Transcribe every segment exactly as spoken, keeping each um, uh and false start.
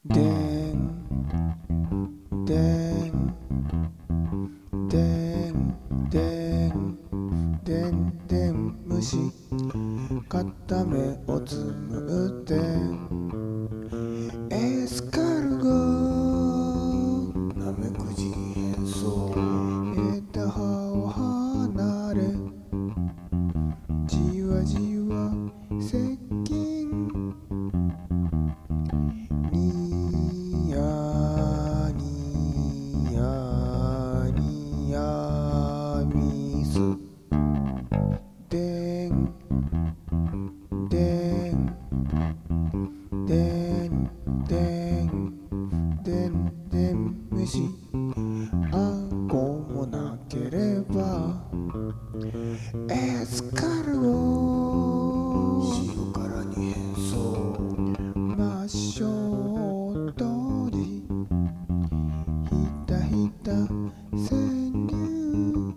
でんでんでんでんでんでん虫片目をつむってエスカルゴナメクジ変装枝葉を離れじわじわ接近ニヤニヤニヤミスでんでんでんでんでんでん虫あごもなければエスカルゴ塩辛に変装魔性閉じひたひた潜入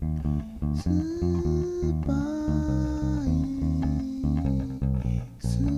スパイス